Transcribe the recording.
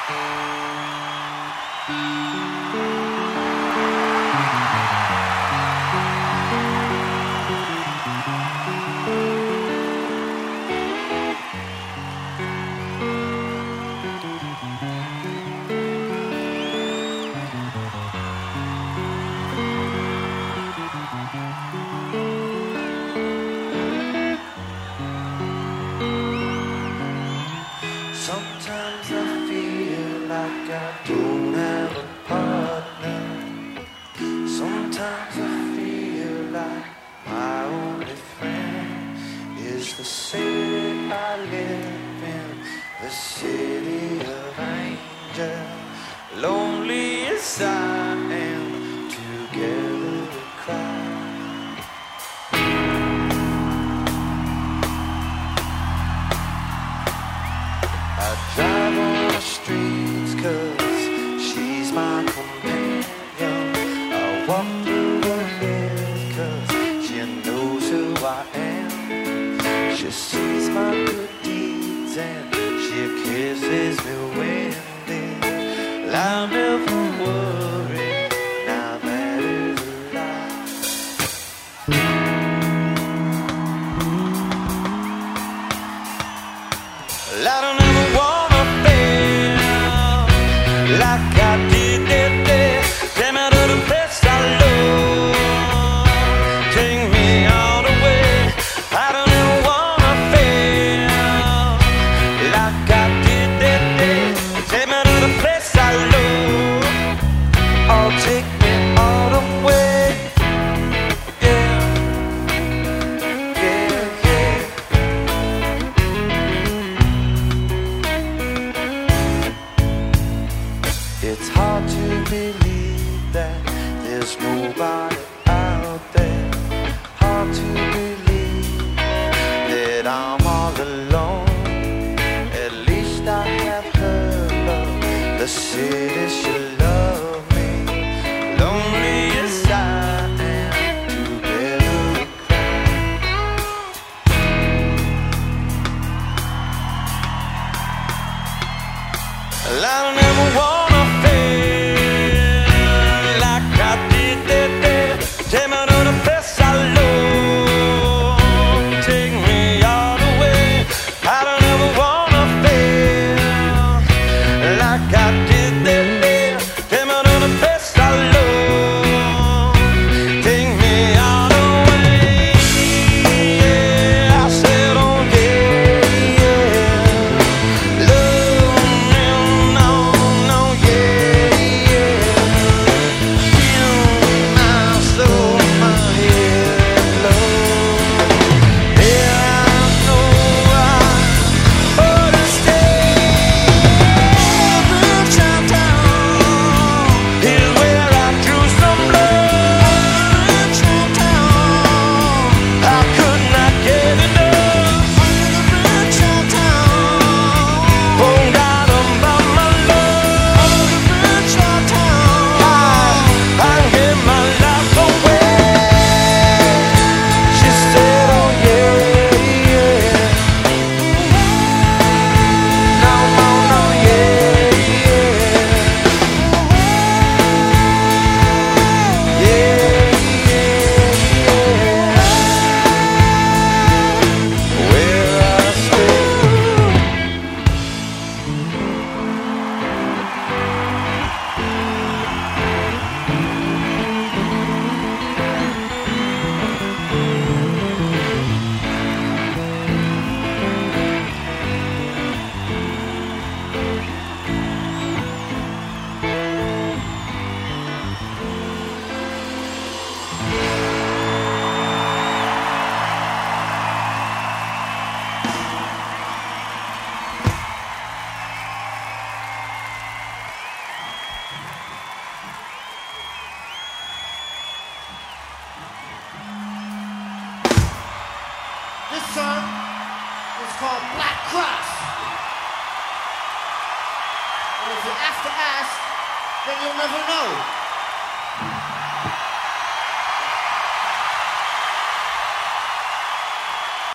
Sometimes I feel like I don't have a partner. Sometimes I feel like my only friend is the city I live in, the city of angels. Lonely as I am, together we cry. I drive on the streets 'cause she's my companion. I walk through the hills 'cause she knows who I am. She sees my good deeds and she kisses me when I never worry, now that is a lie. I don't ever wanna feel like I did that day. Take me to the place I love, take me all the way. I don't ever wanna feel like I did that day. Take me to the place I love, oh, take me all the way. It's hard to believe that there's nobody out there. Hard to believe that I'm all alone. At least I have her love. The city should love me. Lonely as I am, together we cry. I don't ever want This song is called Black Cross. And if you have to ask, then you'll never know.